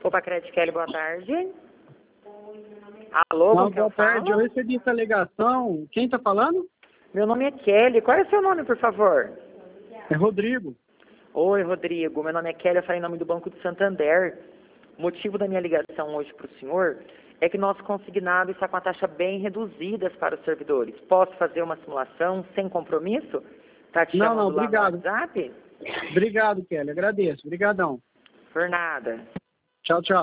Copacred Kelly, boa tarde. Alô, Não, boa tarde, eu recebi essa ligação. Quem está falando? Meu nome é Kelly. Qual é o seu nome, por favor? É Rodrigo. Oi, Rodrigo. Meu nome é Kelly, eu falei em nome do Banco do Santander. O motivo da minha ligação hoje para o senhor é que nosso consignado está com a taxa bem reduzida para os servidores. Posso fazer uma simulação sem compromisso? Tá te chamando Não, lá obrigado. no WhatsApp? Obrigado, Kelly, agradeço. Obrigadão. Por nada. Tchau, tchau.